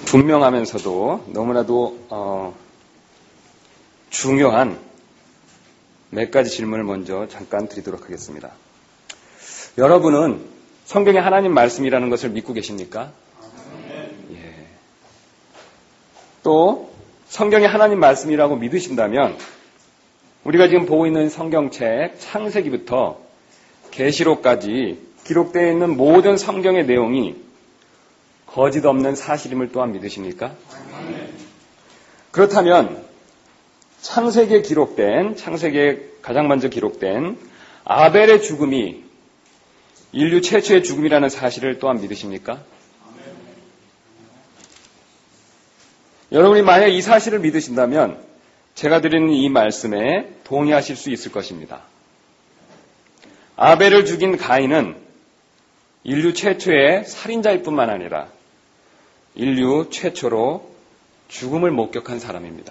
분명하면서도 너무나도 중요한 몇 가지 질문을 먼저 잠깐 드리도록 하겠습니다. 여러분은 성경의 하나님 말씀이라는 것을 믿고 계십니까? 예. 또 성경의 하나님 말씀이라고 믿으신다면 우리가 지금 보고 있는 성경책 창세기부터 계시록까지 기록되어 있는 모든 성경의 내용이 거짓 없는 사실임을 또한 믿으십니까? 그렇다면 창세기에 가장 먼저 기록된 아벨의 죽음이 인류 최초의 죽음이라는 사실을 또한 믿으십니까? 여러분이 만약 이 사실을 믿으신다면 제가 드리는 이 말씀에 동의하실 수 있을 것입니다. 아벨을 죽인 가인은 인류 최초의 살인자일 뿐만 아니라 인류 최초로 죽음을 목격한 사람입니다.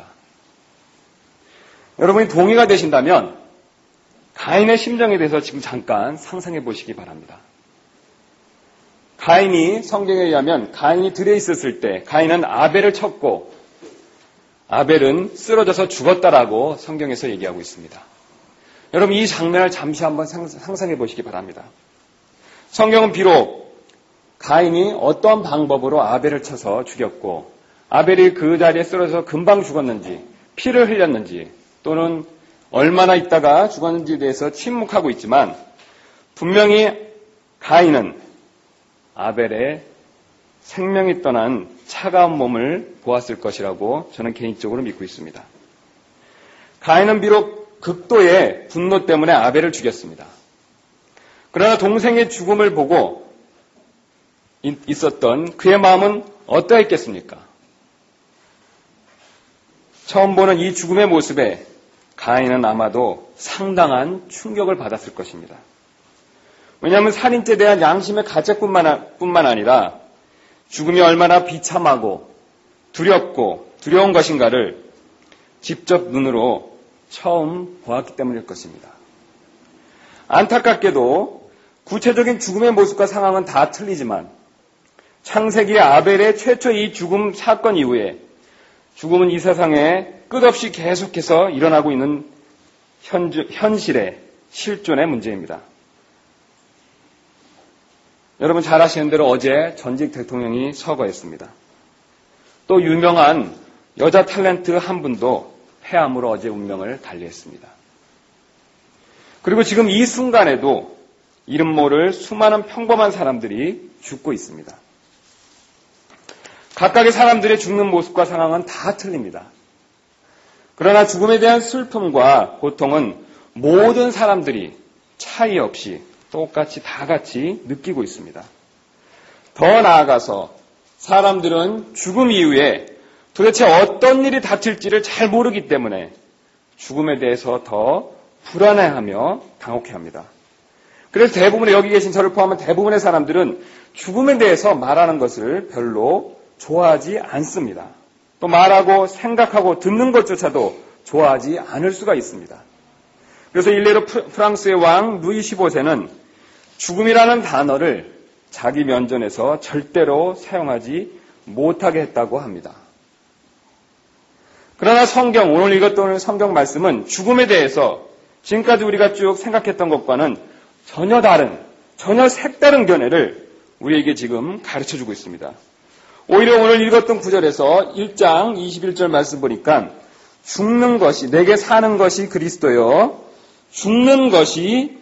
여러분이 동의가 되신다면 가인의 심정에 대해서 지금 잠깐 상상해 보시기 바랍니다. 가인이 성경에 의하면 가인이 들에 있었을 때 가인은 아벨을 쳤고 아벨은 쓰러져서 죽었다라고 성경에서 얘기하고 있습니다. 여러분 이 장면을 잠시 한번 상상해 보시기 바랍니다. 성경은 비록 가인이 어떤 방법으로 아벨을 쳐서 죽였고 아벨이 그 자리에 쓰러져서 금방 죽었는지 피를 흘렸는지 또는 얼마나 있다가 죽었는지에 대해서 침묵하고 있지만 분명히 가인은 아벨의 생명이 떠난 차가운 몸을 보았을 것이라고 저는 개인적으로 믿고 있습니다. 가인은 비록 극도의 분노 때문에 아벨을 죽였습니다. 그러나 동생의 죽음을 보고 있었던 그의 마음은 어떠했겠습니까? 처음 보는 이 죽음의 모습에 가인은 아마도 상당한 충격을 받았을 것입니다. 왜냐하면 살인죄에 대한 양심의 가책뿐만 아니라 죽음이 얼마나 비참하고 두렵고 두려운 것인가를 직접 눈으로 처음 보았기 때문일 것입니다. 안타깝게도 구체적인 죽음의 모습과 상황은 다 틀리지만 창세기 아벨의 최초 이 죽음 사건 이후에 죽음은 이 세상에 끝없이 계속해서 일어나고 있는 현실의 실존의 문제입니다. 여러분 잘 아시는 대로 어제 전직 대통령이 서거했습니다. 또 유명한 여자 탤런트 한 분도 폐암으로 어제 운명을 달리했습니다. 그리고 지금 이 순간에도 이름 모를 수많은 평범한 사람들이 죽고 있습니다. 각각의 사람들의 죽는 모습과 상황은 다 틀립니다. 그러나 죽음에 대한 슬픔과 고통은 모든 사람들이 차이 없이 똑같이 다 같이 느끼고 있습니다. 더 나아가서 사람들은 죽음 이후에 도대체 어떤 일이 닥칠지를 잘 모르기 때문에 죽음에 대해서 더 불안해하며 당혹해합니다. 그래서 대부분의 여기 계신 저를 포함한 대부분의 사람들은 죽음에 대해서 말하는 것을 별로 좋아하지 않습니다. 또 말하고 생각하고 듣는 것조차도 좋아하지 않을 수가 있습니다. 그래서 일례로 프랑스의 왕 루이 15세는 죽음이라는 단어를 자기 면전에서 절대로 사용하지 못하게 했다고 합니다. 그러나 오늘 읽었던 성경 말씀은 죽음에 대해서 지금까지 우리가 쭉 생각했던 것과는 전혀 다른, 전혀 색다른 견해를 우리에게 지금 가르쳐주고 있습니다. 오히려 오늘 읽었던 9절에서 1장 21절 말씀 보니까 죽는 것이, 내게 사는 것이 그리스도요, 죽는 것이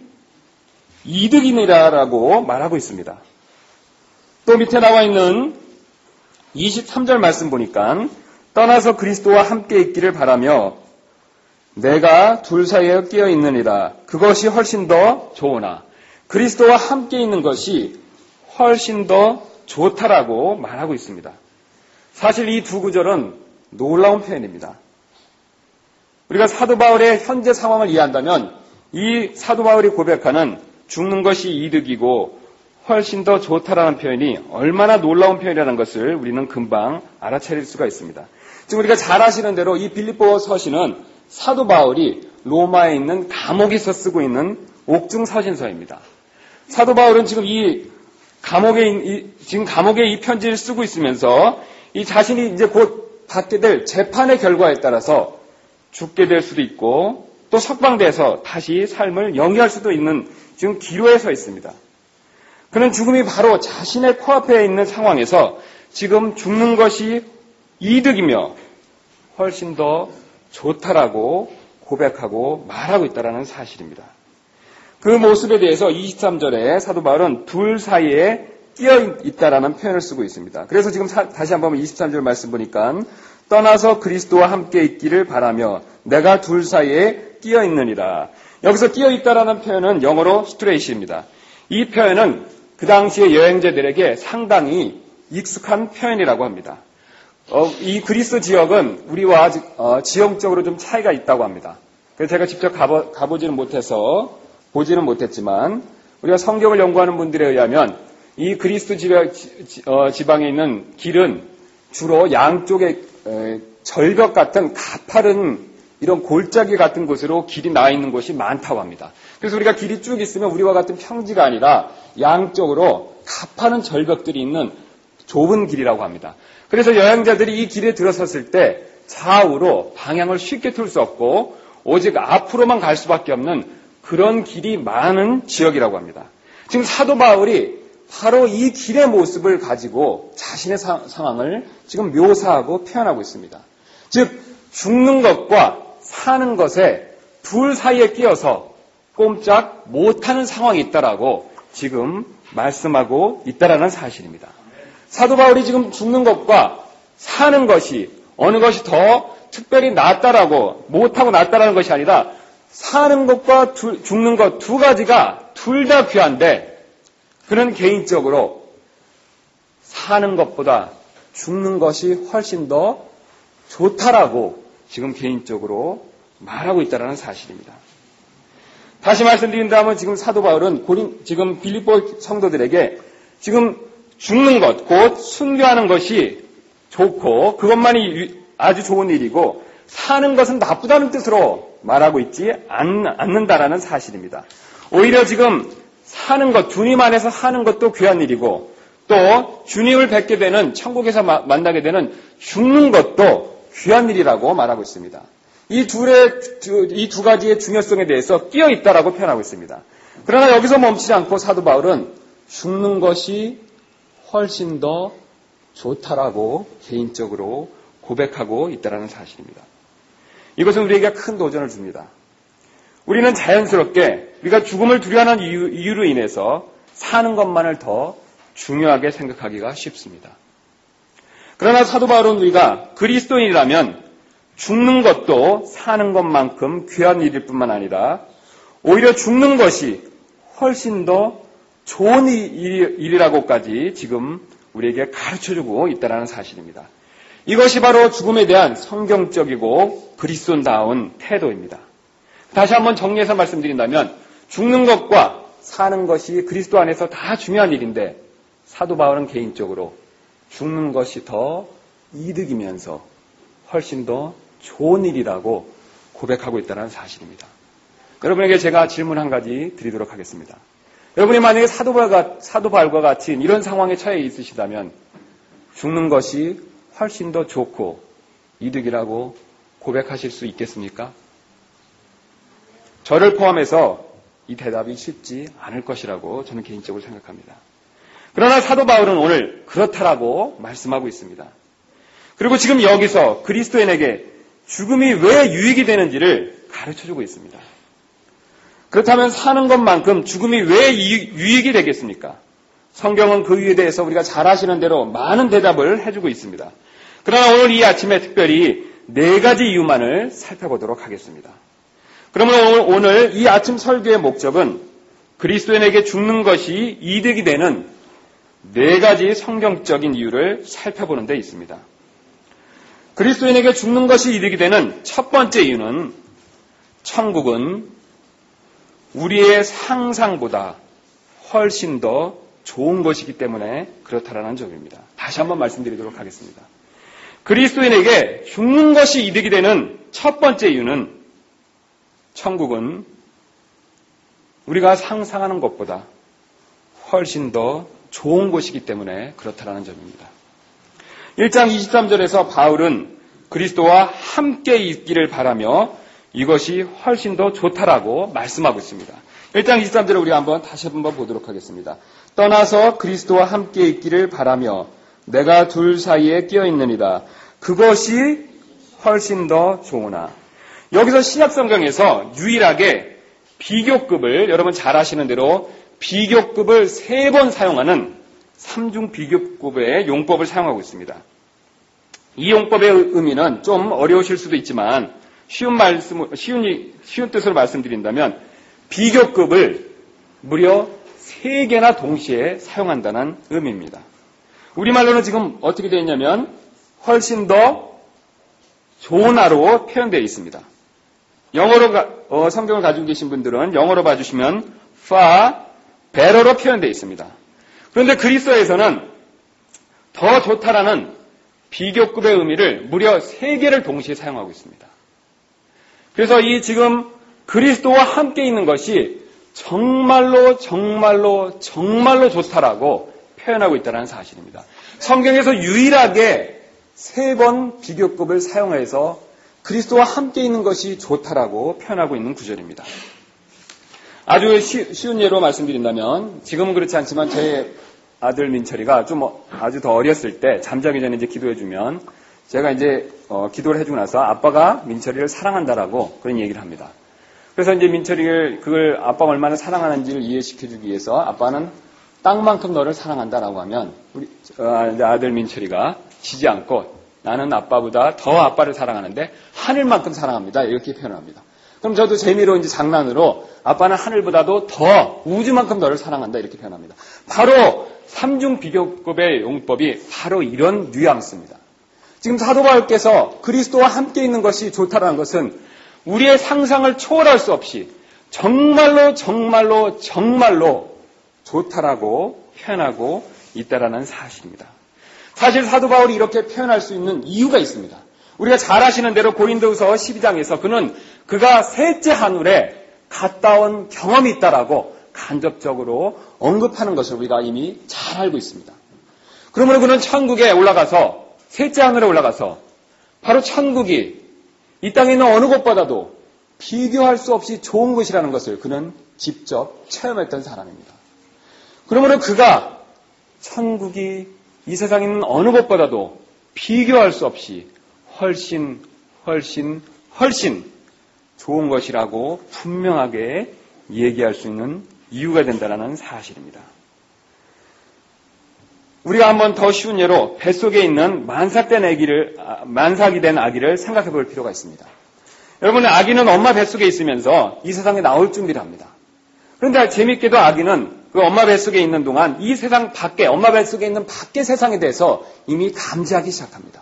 이득이니라라고 말하고 있습니다. 또 밑에 나와 있는 23절 말씀 보니까 떠나서 그리스도와 함께 있기를 바라며 내가 둘 사이에 끼어 있느니라. 그것이 훨씬 더 좋으나 그리스도와 함께 있는 것이 훨씬 더 좋다라고 말하고 있습니다. 사실 이 두 구절은 놀라운 표현입니다. 우리가 사도 바울의 현재 상황을 이해한다면 이 사도 바울이 고백하는 죽는 것이 이득이고 훨씬 더 좋다라는 표현이 얼마나 놀라운 표현이라는 것을 우리는 금방 알아차릴 수가 있습니다. 지금 우리가 잘 아시는 대로 이 빌립보 서신은 사도 바울이 로마에 있는 감옥에서 쓰고 있는 옥중 서신서입니다. 사도 바울은 지금 감옥에 이 편지를 쓰고 있으면서 이 자신이 이제 곧 받게 될 재판의 결과에 따라서 죽게 될 수도 있고 또 석방돼서 다시 삶을 영위할 수도 있는 지금 기로에 서 있습니다. 그는 죽음이 바로 자신의 코앞에 있는 상황에서 지금 죽는 것이 이득이며 훨씬 더 좋다라고 고백하고 말하고 있다는 사실입니다. 그 모습에 대해서 23절에 사도 바울은 둘 사이에 끼어 있다라는 표현을 쓰고 있습니다. 그래서 지금 다시 한번 23절 말씀 보니까 떠나서 그리스도와 함께 있기를 바라며 내가 둘 사이에 끼어 있느니라. 여기서 끼어 있다라는 표현은 영어로 스트레이트입니다. 이 표현은 그 당시의 여행자들에게 상당히 익숙한 표현이라고 합니다. 이 그리스 지역은 우리와 지형적으로 좀 차이가 있다고 합니다. 그래서 제가 직접 가보지는 못해서 보지는 못했지만 우리가 성경을 연구하는 분들에 의하면 이 그리스 지방에 있는 길은 주로 양쪽에 절벽 같은 가파른 이런 골짜기 같은 곳으로 길이 나 있는 곳이 많다고 합니다. 그래서 우리가 길이 쭉 있으면 우리와 같은 평지가 아니라 양쪽으로 가파른 절벽들이 있는 좁은 길이라고 합니다. 그래서 여행자들이 이 길에 들어섰을 때 좌우로 방향을 쉽게 틀 수 없고 오직 앞으로만 갈 수밖에 없는 그런 길이 많은 지역이라고 합니다. 지금 사도 바울이 바로 이 길의 모습을 가지고 자신의 상황을 지금 묘사하고 표현하고 있습니다. 즉 죽는 것과 사는 것에 둘 사이에 끼어서 꼼짝 못하는 상황이 있다라고 지금 말씀하고 있다라는 사실입니다. 사도 바울이 지금 죽는 것과 사는 것이 어느 것이 더 특별히 낫다라고 못하고 낫다라는 것이 아니라 사는 것과 죽는 것 두 가지가 둘 다 귀한데 그는 개인적으로 사는 것보다 죽는 것이 훨씬 더 좋다라고 지금 개인적으로 말하고 있다는 사실입니다. 다시 말씀드린다면 지금 사도 바울은 지금 빌립보 성도들에게 지금 죽는 것, 곧 순교하는 것이 좋고 그것만이 아주 좋은 일이고 사는 것은 나쁘다는 뜻으로 말하고 있지 않는다라는 사실입니다. 오히려 지금 사는 것, 주님 안에서 사는 것도 귀한 일이고 또 주님을 뵙게 되는 천국에서 만나게 되는 죽는 것도 귀한 일이라고 말하고 있습니다. 이 두 가지의 중요성에 대해서 끼어 있다라고 표현하고 있습니다. 그러나 여기서 멈추지 않고 사도 바울은 죽는 것이 훨씬 더 좋다라고 개인적으로 고백하고 있다는 사실입니다. 이것은 우리에게 큰 도전을 줍니다. 우리는 자연스럽게 우리가 죽음을 두려워하는 이유로 인해서 사는 것만을 더 중요하게 생각하기가 쉽습니다. 그러나 사도 바울은 우리가 그리스도인이라면 죽는 것도 사는 것만큼 귀한 일일 뿐만 아니라 오히려 죽는 것이 훨씬 더 좋은 일이라고까지 지금 우리에게 가르쳐주고 있다는 사실입니다. 이것이 바로 죽음에 대한 성경적이고 그리스도인다운 태도입니다. 다시 한번 정리해서 말씀드린다면 죽는 것과 사는 것이 그리스도 안에서 다 중요한 일인데 사도 바울은 개인적으로 죽는 것이 더 이득이면서 훨씬 더 좋은 일이라고 고백하고 있다는 사실입니다. 여러분에게 제가 질문 한 가지 드리도록 하겠습니다. 여러분이 만약에 사도 바울과 같이 이런 상황에 처해 있으시다면 죽는 것이 훨씬 더 좋고 이득이라고 고백하실 수 있겠습니까? 저를 포함해서 이 대답이 쉽지 않을 것이라고 저는 개인적으로 생각합니다. 그러나 사도 바울은 오늘 그렇다라고 말씀하고 있습니다. 그리고 지금 여기서 그리스도인에게 죽음이 왜 유익이 되는지를 가르쳐주고 있습니다. 그렇다면 사는 것만큼 죽음이 왜 유익이 되겠습니까? 성경은 그 이유에 대해서 우리가 잘 아시는 대로 많은 대답을 해주고 있습니다. 그러나 오늘 이 아침에 특별히 4가지 이유만을 살펴보도록 하겠습니다. 그러면 오늘 이 아침 설교의 목적은 그리스도인에게 죽는 것이 이득이 되는 4가지 성경적인 이유를 살펴보는 데 있습니다. 그리스도인에게 죽는 것이 이득이 되는 첫 번째 이유는 천국은 우리의 상상보다 훨씬 더 좋은 것이기 때문에 그렇다라는 점입니다. 다시 한번 말씀드리도록 하겠습니다. 그리스도인에게 죽는 것이 이득이 되는 첫 번째 이유는 천국은 우리가 상상하는 것보다 훨씬 더 좋은 곳이기 때문에 그렇다라는 점입니다. 1장 23절에서 바울은 그리스도와 함께 있기를 바라며 이것이 훨씬 더 좋다라고 말씀하고 있습니다. 1장 23절을 우리가 다시 한번 보도록 하겠습니다. 떠나서 그리스도와 함께 있기를 바라며 내가 둘 사이에 끼어 있느니라. 그것이 훨씬 더 좋으나. 여기서 신약성경에서 유일하게 비교급을, 여러분 잘 아시는 대로 비교급을 3번 사용하는 삼중 비교급의 용법을 사용하고 있습니다. 이 용법의 의미는 좀 어려우실 수도 있지만 쉬운 뜻으로 말씀드린다면 비교급을 무려 3개나 동시에 사용한다는 의미입니다. 우리말로는 지금 어떻게 되어 있냐면 훨씬 더 좋으나로 표현되어 있습니다. 영어로 성경을 가지고 계신 분들은 영어로 봐주시면 far better로 표현되어 있습니다. 그런데 그리스어에서는 더 좋다라는 비교급의 의미를 무려 3개를 동시에 사용하고 있습니다. 그래서 이 지금 그리스도와 함께 있는 것이 정말로 좋다라고 표현하고 있다는 사실입니다. 성경에서 유일하게 3번 비교급을 사용해서 그리스도와 함께 있는 것이 좋다라고 표현하고 있는 구절입니다. 아주 쉬운 예로 말씀드린다면 지금은 그렇지 않지만 제 아들 민철이가 좀 아주 더 어렸을 때 잠자기 전에 이제 기도해주면 제가 이제 기도를 해주고 나서 아빠가 민철이를 사랑한다라고 그런 얘기를 합니다. 그래서 이제 민철이를 그걸 아빠가 얼마나 사랑하는지를 이해시켜주기 위해서 아빠는 땅만큼 너를 사랑한다라고 하면 우리 아들 민철이가 지지 않고 나는 아빠보다 더 아빠를 사랑하는데 하늘만큼 사랑합니다. 이렇게 표현합니다. 그럼 저도 재미로 이제 장난으로 아빠는 하늘보다도 더 우주만큼 너를 사랑한다 이렇게 표현합니다. 바로 삼중 비교급의 용법이 바로 이런 뉘앙스입니다. 지금 사도 바울께서 그리스도와 함께 있는 것이 좋다라는 것은 우리의 상상을 초월할 수 없이 정말로 좋다라고 표현하고 있다라는 사실입니다. 사실 사도 바울이 이렇게 표현할 수 있는 이유가 있습니다. 우리가 잘 아시는 대로 고린도후서 12장에서 그가 셋째 하늘에 갔다 온 경험이 있다라고 간접적으로 언급하는 것을 우리가 이미 잘 알고 있습니다. 그러므로 그는 천국에 올라가서 셋째 하늘에 올라가서 바로 천국이 이 땅에 있는 어느 곳보다도 비교할 수 없이 좋은 것이라는 것을 그는 직접 체험했던 사람입니다. 그러므로 그가 천국이 이 세상에 있는 어느 곳보다도 비교할 수 없이 훨씬 좋은 것이라고 분명하게 얘기할 수 있는 이유가 된다는 사실입니다. 우리가 한번 더 쉬운 예로 뱃속에 있는 만삭이 된 아기를 생각해 볼 필요가 있습니다. 여러분, 아기는 엄마 뱃속에 있으면서 이 세상에 나올 준비를 합니다. 그런데 재밌게도 아기는 그 엄마 뱃속에 있는 동안 이 세상 밖에, 엄마 뱃속에 있는 밖의 세상에 대해서 이미 감지하기 시작합니다.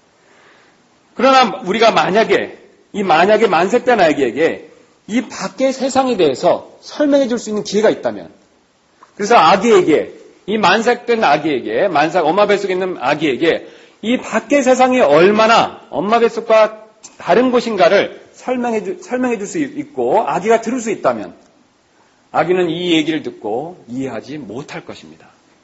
그러나 우리가 만약에 만삭된 아기에게 이 밖의 세상에 대해서 설명해 줄 수 있는 기회가 있다면, 그래서 아기에게, 이 만삭된 아기에게, 엄마 뱃속에 있는 아기에게 이 밖의 세상이 얼마나 엄마 뱃속과 다른 곳인가를 설명해 줄 수 있고 아기가 들을 수 있다면 아기는 이 얘기를 듣고 이해하지 못할 것입니다.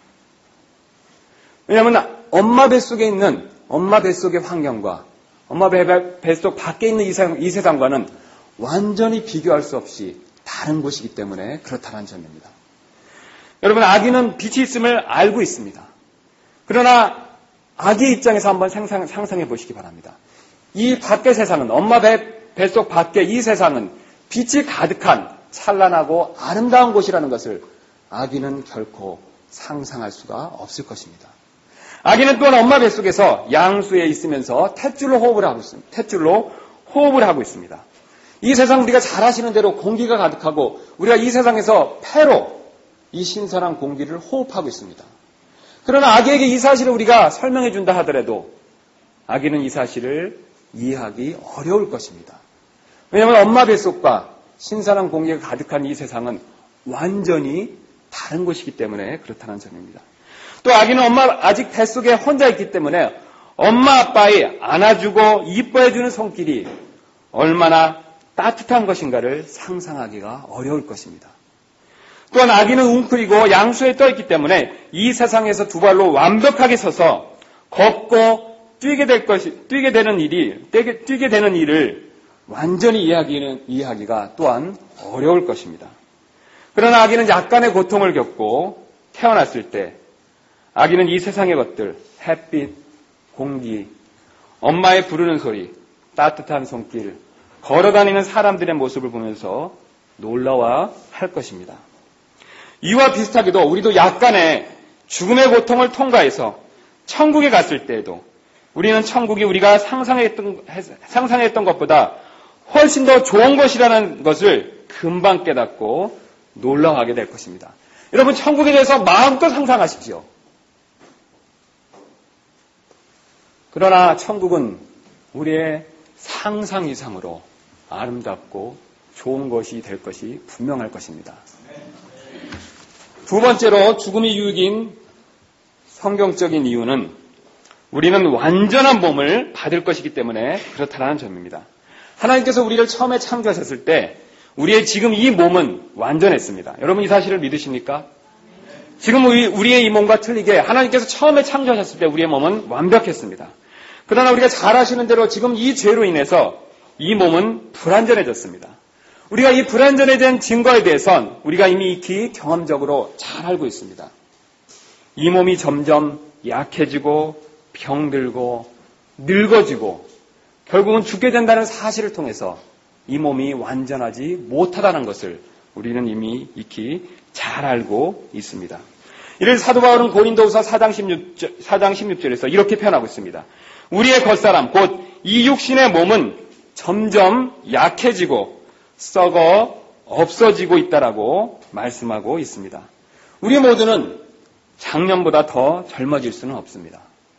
왜냐하면 엄마 뱃속에 있는 엄마 뱃속의 환경과 엄마 뱃속 밖에 있는 이 세상과는 완전히 비교할 수 없이 다른 곳이기 때문에 그렇다는 점입니다. 여러분, 아기는 빛이 있음을 알고 있습니다. 그러나 아기의 입장에서 한번 상상해 보시기 바랍니다. 이 밖의 세상은, 엄마 뱃속 밖의 이 세상은 빛이 가득한 찬란하고 아름다운 곳이라는 것을 아기는 결코 상상할 수가 없을 것입니다. 아기는 또한 엄마 뱃속에서 양수에 있으면서 탯줄로 호흡을 하고 있습니다. 이 세상 우리가 잘 아시는 대로 공기가 가득하고 우리가 이 세상에서 폐로 이 신선한 공기를 호흡하고 있습니다. 그러나 아기에게 이 사실을 우리가 설명해 준다 하더라도 아기는 이 사실을 이해하기 어려울 것입니다. 왜냐하면 엄마 뱃속과 신선한 공기가 가득한 이 세상은 완전히 다른 곳이기 때문에 그렇다는 점입니다. 또 아기는 아직 뱃속에 혼자 있기 때문에 엄마 아빠의 안아주고 이뻐해주는 손길이 얼마나 따뜻한 것인가를 상상하기가 어려울 것입니다. 또한 아기는 웅크리고 양수에 떠있기 때문에 이 세상에서 두 발로 완벽하게 서서 걷고 뛰게 되는 일을 완전히 이해하기가 또한 어려울 것입니다. 그러나 아기는 약간의 고통을 겪고 태어났을 때 아기는 이 세상의 것들, 햇빛, 공기, 엄마의 부르는 소리, 따뜻한 손길, 걸어다니는 사람들의 모습을 보면서 놀라워 할 것입니다. 이와 비슷하게도 우리도 약간의 죽음의 고통을 통과해서 천국에 갔을 때에도 우리는 천국이 우리가 상상했던 것보다 훨씬 더 좋은 것이라는 것을 금방 깨닫고 놀라워하게 될 것입니다. 여러분, 천국에 대해서 마음껏 상상하십시오. 그러나 천국은 우리의 상상 이상으로 아름답고 좋은 것이 될 것이 분명할 것입니다. 두 번째로 죽음이 유익인 성경적인 이유는 우리는 완전한 몸을 받을 것이기 때문에 그렇다는 점입니다. 하나님께서 우리를 처음에 창조하셨을 때 우리의 지금 이 몸은 완전했습니다. 여러분 이 사실을 믿으십니까? 지금 우리의 이 몸과 틀리게 하나님께서 처음에 창조하셨을 때 우리의 몸은 완벽했습니다. 그러나 우리가 잘 아시는 대로 지금 이 죄로 인해서 이 몸은 불완전해졌습니다. 우리가 이 불완전해진 증거에 대해선 우리가 이미 익히 경험적으로 잘 알고 있습니다. 이 몸이 점점 약해지고 병들고 늙어지고 결국은 죽게 된다는 사실을 통해서 이 몸이 완전하지 못하다는 것을 우리는 이미 익히 잘 알고 있습니다. 이를 사도 바울은 고린도후서 4장 16절에서 이렇게 표현하고 있습니다. 우리의 겉사람 곧 이 육신의 몸은 점점 약해지고 썩어 없어지고 있다라고 말씀하고 있습니다. 우리 모두는 작년보다 더 젊어질 수는 없습니다.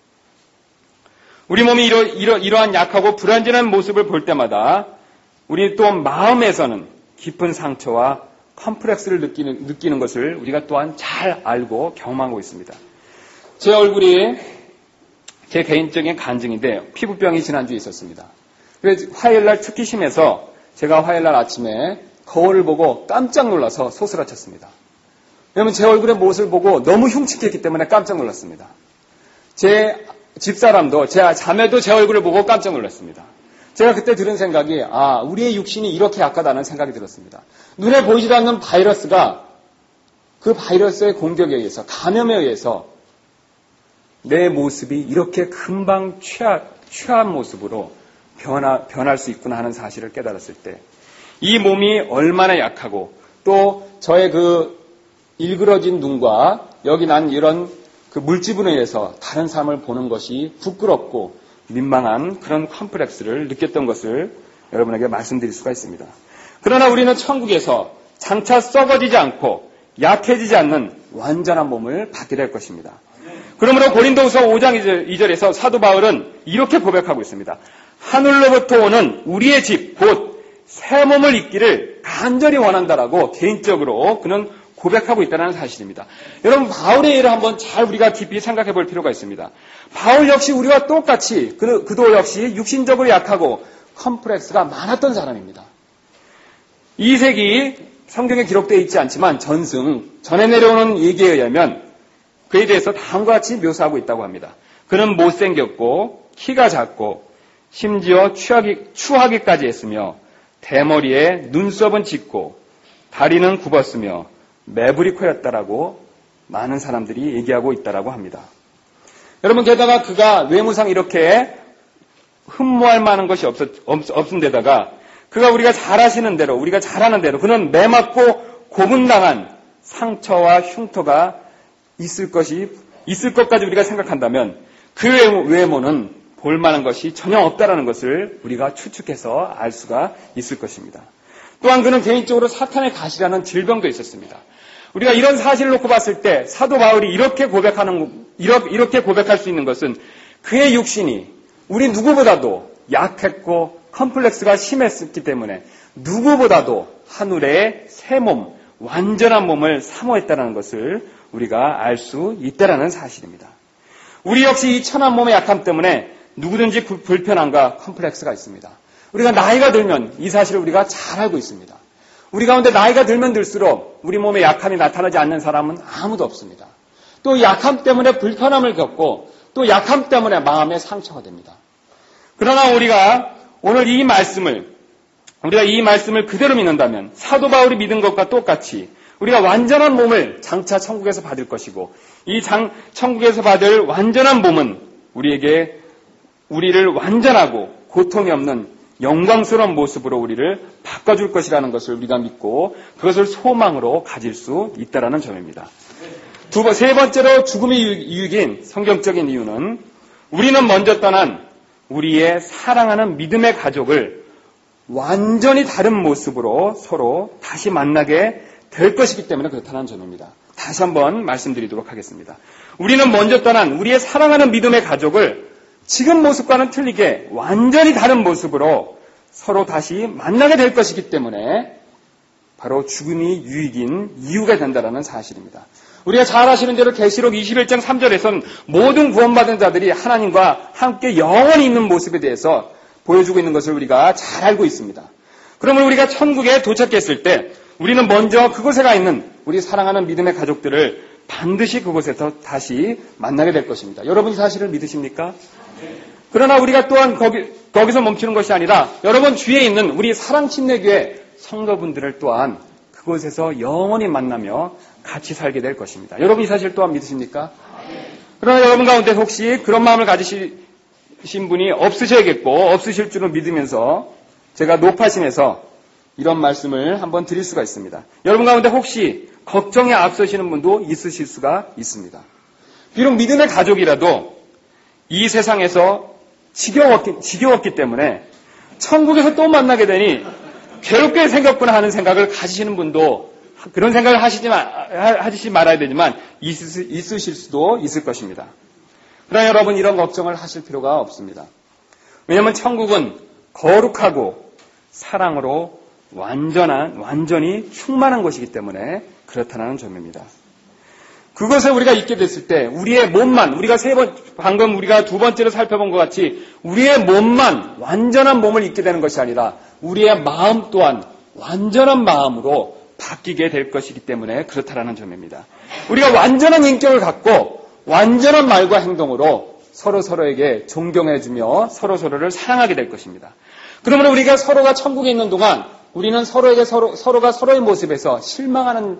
우리 몸이 이러한 약하고 불완전한 모습을 볼 때마다 우리 또 마음에서는 깊은 상처와 컴플렉스를 느끼는 것을 우리가 또한 잘 알고 경험하고 있습니다. 제 얼굴이 제 개인적인 간증인데 피부병이 지난주에 있었습니다. 그래서 화요일날 특히 심해서 제가 화요일날 아침에 거울을 보고 깜짝 놀라서 소스라쳤습니다. 왜냐하면 제 얼굴의 모습을 보고 너무 흉측했기 때문에 깜짝 놀랐습니다. 제 집사람도 제 자매도 제 얼굴을 보고 깜짝 놀랐습니다. 제가 그때 들은 생각이 우리의 육신이 이렇게 약하다는 생각이 들었습니다. 눈에 보이지도 않는 바이러스가 그 바이러스의 공격에 의해서 감염에 의해서 내 모습이 이렇게 금방 취한 모습으로 변할 수 있구나 하는 사실을 깨달았을 때 이 몸이 얼마나 약하고 또 저의 그 일그러진 눈과 여기 난 이런 그 물집으로 인해서 다른 사람을 보는 것이 부끄럽고 민망한 그런 컴플렉스를 느꼈던 것을 여러분에게 말씀드릴 수가 있습니다. 그러나 우리는 천국에서 장차 썩어지지 않고 약해지지 않는 완전한 몸을 받게 될 것입니다. 그러므로 고린도후서 5장 2절에서 사도 바울은 이렇게 고백하고 있습니다. 하늘로부터 오는 우리의 집, 곧 새 몸을 입기를 간절히 원한다라고 개인적으로 그는 고백하고 있다는 사실입니다. 여러분 바울의 일을 한번 잘 우리가 깊이 생각해 볼 필요가 있습니다. 바울 역시 우리와 똑같이 그도 역시 육신적으로 약하고 컴플렉스가 많았던 사람입니다. 이 색이 성경에 기록되어 있지 않지만 전에 내려오는 얘기에 의하면 그에 대해서 다음과 같이 묘사하고 있다고 합니다. 그는 못생겼고 키가 작고 심지어 추하기까지 했으며 대머리에 눈썹은 짙고 다리는 굽었으며 매부리 코였다라고 많은 사람들이 얘기하고 있다라고 합니다. 여러분 게다가 그가 외모상 이렇게 흠모할 만한 것이 없은 데다가 그가 우리가 잘 아시는 대로 우리가 잘 아는 대로 그는 매맞고 고문당한 상처와 흉터가 있을 것까지 우리가 생각한다면 그 외모는 볼만한 것이 전혀 없다라는 것을 우리가 추측해서 알 수가 있을 것입니다. 또한 그는 개인적으로 사탄의 가시라는 질병도 있었습니다. 우리가 이런 사실을 놓고 봤을 때 사도 바울이 이렇게 고백할 수 있는 것은 그의 육신이 우리 누구보다도 약했고 컴플렉스가 심했기 때문에 누구보다도 하늘의 새 몸, 완전한 몸을 사모했다는 것을 우리가 알 수 있다는 사실입니다. 우리 역시 이 천한 몸의 약함 때문에 누구든지 불편함과 컴플렉스가 있습니다. 우리가 나이가 들면 이 사실을 우리가 잘 알고 있습니다. 우리 가운데 나이가 들면 들수록 우리 몸에 약함이 나타나지 않는 사람은 아무도 없습니다. 또 약함 때문에 불편함을 겪고 또 약함 때문에 마음의 상처가 됩니다. 그러나 우리가 오늘 이 말씀을 그대로 믿는다면 사도 바울이 믿은 것과 똑같이 우리가 완전한 몸을 장차 천국에서 받을 것이고 이 천국에서 받을 완전한 몸은 우리를 완전하고 고통이 없는 영광스러운 모습으로 우리를 바꿔줄 것이라는 것을 우리가 믿고 그것을 소망으로 가질 수 있다는 점입니다. 세 번째로 죽음이 유익인 성경적인 이유는 우리는 먼저 떠난 우리의 사랑하는 믿음의 가족을 완전히 다른 모습으로 서로 다시 만나게 될 것이기 때문에 그렇다는 점입니다. 다시 한번 말씀드리도록 하겠습니다. 우리는 먼저 떠난 우리의 사랑하는 믿음의 가족을 지금 모습과는 틀리게 완전히 다른 모습으로 서로 다시 만나게 될 것이기 때문에 바로 죽음이 유익인 이유가 된다는 사실입니다. 우리가 잘 아시는 대로 계시록 21장 3절에서는 모든 구원받은 자들이 하나님과 함께 영원히 있는 모습에 대해서 보여주고 있는 것을 우리가 잘 알고 있습니다. 그러면 우리가 천국에 도착했을 때 우리는 먼저 그곳에 가 있는 우리 사랑하는 믿음의 가족들을 반드시 그곳에서 다시 만나게 될 것입니다. 여러분 이 사실을 믿으십니까? 그러나 우리가 또한 거기서 멈추는 것이 아니라 여러분 주위에 있는 우리 사랑침례교회 성도분들을 또한 그곳에서 영원히 만나며 같이 살게 될 것입니다. 여러분 이 사실 또한 믿으십니까? 그러나 여러분 가운데 혹시 그런 마음을 가지신 분이 없으셔야겠고 없으실 줄은 믿으면서 제가 높아심에서 이런 말씀을 한번 드릴 수가 있습니다. 여러분 가운데 혹시 걱정에 앞서시는 분도 있으실 수가 있습니다. 비록 믿음의 가족이라도 이 세상에서 지겨웠기 때문에 천국에서 또 만나게 되니 괴롭게 생겼구나 하는 생각을 가지시는 분도 그런 생각을 하시지 말아야 되지만 있으실 수도 있을 것입니다. 그러나 여러분 이런 걱정을 하실 필요가 없습니다. 왜냐하면 천국은 거룩하고 사랑으로 완전히 충만한 것이기 때문에 그렇다는 점입니다. 그것을 우리가 잊게 됐을 때 우리의 몸만 방금 우리가 두 번째로 살펴본 것 같이 우리의 몸만 완전한 몸을 잊게 되는 것이 아니라 우리의 마음 또한 완전한 마음으로 바뀌게 될 것이기 때문에 그렇다는 점입니다. 우리가 완전한 인격을 갖고 완전한 말과 행동으로 서로에게 존경해주며 서로를 사랑하게 될 것입니다. 그러면 우리가 서로가 천국에 있는 동안 우리는 서로가 서로의 모습에서 실망할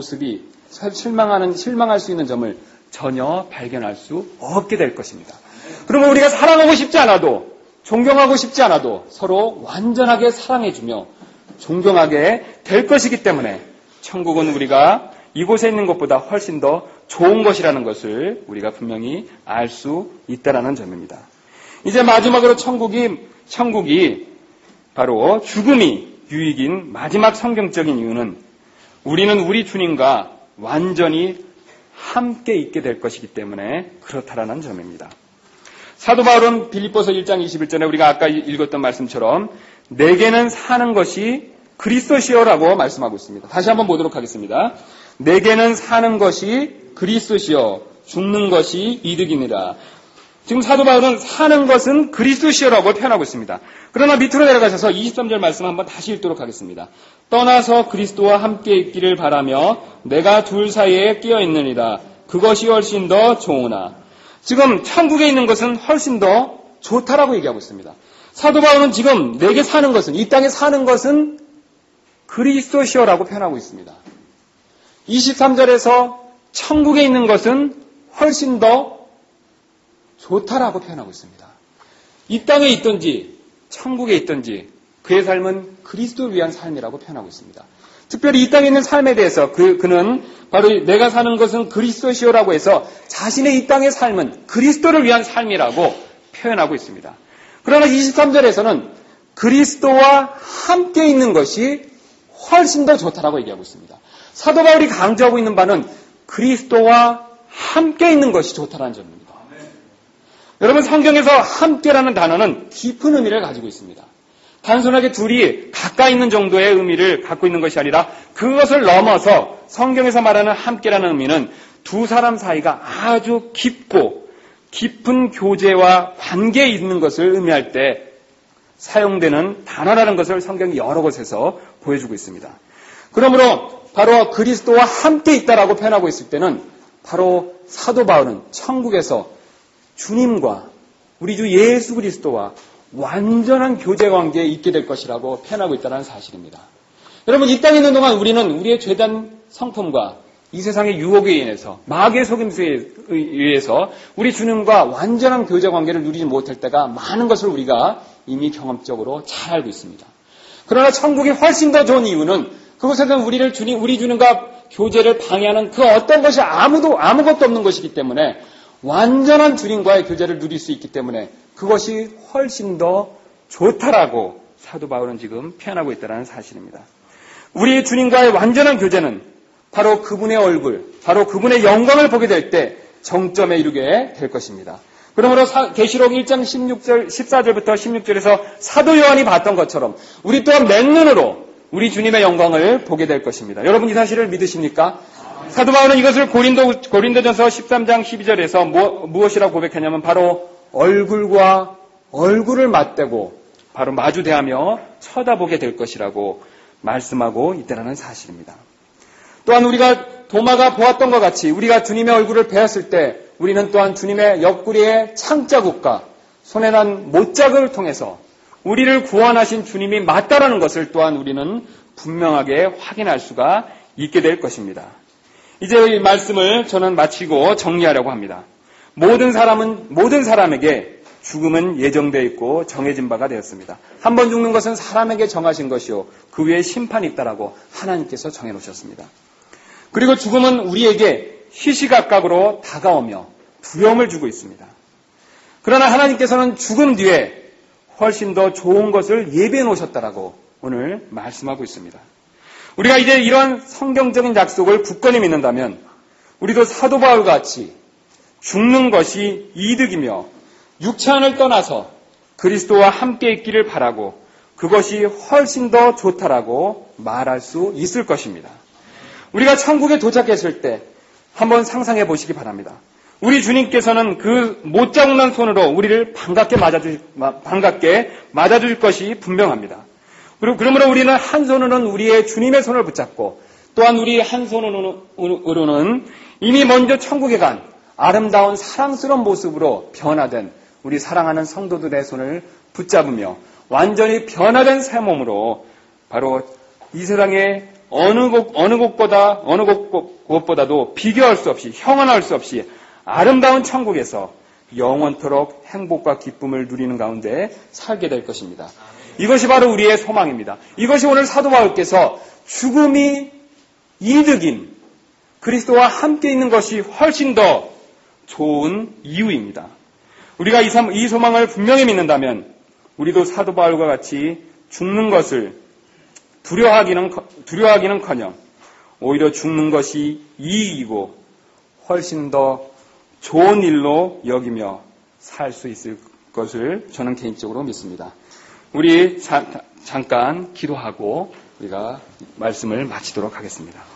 수 있는 점을 전혀 발견할 수 없게 될 것입니다. 그러면 우리가 사랑하고 싶지 않아도 존경하고 싶지 않아도 서로 완전하게 사랑해주며 존경하게 될 것이기 때문에 천국은 우리가 이곳에 있는 것보다 훨씬 더 좋은 것이라는 것을 우리가 분명히 알 수 있다는 점입니다. 이제 마지막으로 천국이 바로 죽음이 유익인 마지막 성경적인 이유는 우리는 우리 주님과 완전히 함께 있게 될 것이기 때문에 그렇다라는 점입니다. 사도 바울은 빌립보서 1장 21절에 우리가 아까 읽었던 말씀처럼 내게는 사는 것이 그리스도시요라고 말씀하고 있습니다. 다시 한번 보도록 하겠습니다. 내게는 사는 것이 그리스도시요 죽는 것이 이득이니라. 지금 사도 바울은 사는 것은 그리스도시요라고 표현하고 있습니다. 그러나 밑으로 내려가셔서 23절 말씀 한번 다시 읽도록 하겠습니다. 떠나서 그리스도와 함께 있기를 바라며 내가 둘 사이에 끼어 있느니라. 그것이 훨씬 더 좋으나. 지금 천국에 있는 것은 훨씬 더 좋다라고 얘기하고 있습니다. 사도 바울은 지금 내게 사는 것은 이 땅에 사는 것은 그리스도시요라고 표현하고 있습니다. 23절에서 천국에 있는 것은 훨씬 더 좋다라고 표현하고 있습니다. 이 땅에 있든지 천국에 있든지 그의 삶은 그리스도를 위한 삶이라고 표현하고 있습니다. 특별히 이 땅에 있는 삶에 대해서 그는 바로 내가 사는 것은 그리스도시요라고 해서 자신의 이 땅의 삶은 그리스도를 위한 삶이라고 표현하고 있습니다. 그러나 23절에서는 그리스도와 함께 있는 것이 훨씬 더 좋다라고 얘기하고 있습니다. 사도 바울이 강조하고 있는 바는 그리스도와 함께 있는 것이 좋다라는 점입니다. 여러분 성경에서 함께라는 단어는 깊은 의미를 가지고 있습니다. 단순하게 둘이 가까이 있는 정도의 의미를 갖고 있는 것이 아니라 그것을 넘어서 성경에서 말하는 함께라는 의미는 두 사람 사이가 아주 깊은 교제와 관계에 있는 것을 의미할 때 사용되는 단어라는 것을 성경이 여러 곳에서 보여주고 있습니다. 그러므로 바로 그리스도와 함께 있다라고 표현하고 있을 때는 바로 사도 바울은 천국에서 주님과 우리 주 예수 그리스도와 완전한 교제 관계에 있게 될 것이라고 표현하고 있다는 사실입니다. 여러분, 이 땅에 있는 동안 우리는 우리의 죄된 성품과 이 세상의 유혹에 인해서, 마귀의 속임수에 의해서 우리 주님과 완전한 교제 관계를 누리지 못할 때가 많은 것을 우리가 이미 경험적으로 잘 알고 있습니다. 그러나 천국이 훨씬 더 좋은 이유는 그곳에서는 우리 주님과 교제를 방해하는 그 어떤 것이 아무것도 없는 것이기 때문에 완전한 주님과의 교제를 누릴 수 있기 때문에 그것이 훨씬 더 좋다라고 사도 바울은 지금 표현하고 있다는 사실입니다. 우리 주님과의 완전한 교제는 바로 그분의 얼굴, 바로 그분의 영광을 보게 될 때 정점에 이르게 될 것입니다. 그러므로 계시록 1장 14절부터 16절에서 사도 요한이 봤던 것처럼 우리 또한 맨눈으로 우리 주님의 영광을 보게 될 것입니다. 여러분 이 사실을 믿으십니까? 사도 바울은 이것을 고린도전서 13장 12절에서 무엇이라고 고백하냐면 바로 얼굴과 얼굴을 맞대고 바로 마주대하며 쳐다보게 될 것이라고 말씀하고 있다는 사실입니다. 또한 우리가 도마가 보았던 것 같이 우리가 주님의 얼굴을 배웠을 때 우리는 또한 주님의 옆구리의 창자국과 손에 난 못자국을 통해서 우리를 구원하신 주님이 맞다라는 것을 또한 우리는 분명하게 확인할 수가 있게 될 것입니다. 이제 이 말씀을 저는 마치고 정리하려고 합니다. 모든 사람에게 죽음은 예정되어 있고 정해진 바가 되었습니다. 한 번 죽는 것은 사람에게 정하신 것이요 그 위에 심판이 있다라고 하나님께서 정해놓으셨습니다. 그리고 죽음은 우리에게 시시각각으로 다가오며 두려움을 주고 있습니다. 그러나 하나님께서는 죽음 뒤에 훨씬 더 좋은 것을 예비해 놓으셨다라고 오늘 말씀하고 있습니다. 우리가 이제 이런 성경적인 약속을 굳건히 믿는다면 우리도 사도 바울과 같이 죽는 것이 이득이며 육체안을 떠나서 그리스도와 함께 있기를 바라고 그것이 훨씬 더 좋다라고 말할 수 있을 것입니다. 우리가 천국에 도착했을 때 한번 상상해 보시기 바랍니다. 우리 주님께서는 그 못자국난 손으로 우리를 반갑게 맞아줄 것이 분명합니다. 그리고 그러므로 우리는 한 손으로는 우리의 주님의 손을 붙잡고 또한 우리 한 손으로는 이미 먼저 천국에 간 아름다운 사랑스러운 모습으로 변화된 우리 사랑하는 성도들의 손을 붙잡으며 완전히 변화된 새 몸으로 바로 이 세상의 어느 곳보다도 비교할 수 없이 형언할 수 없이 아름다운 천국에서 영원토록 행복과 기쁨을 누리는 가운데 살게 될 것입니다. 이것이 바로 우리의 소망입니다. 이것이 오늘 사도 바울께서 죽음이 이득인 그리스도와 함께 있는 것이 훨씬 더 좋은 이유입니다. 우리가 이 소망을 분명히 믿는다면 우리도 사도 바울과 같이 죽는 것을 두려워하기는커녕 오히려 죽는 것이 이익이고 훨씬 더 좋은 일로 여기며 살 수 있을 것을 저는 개인적으로 믿습니다. 우리 잠깐 기도하고 우리가 말씀을 마치도록 하겠습니다.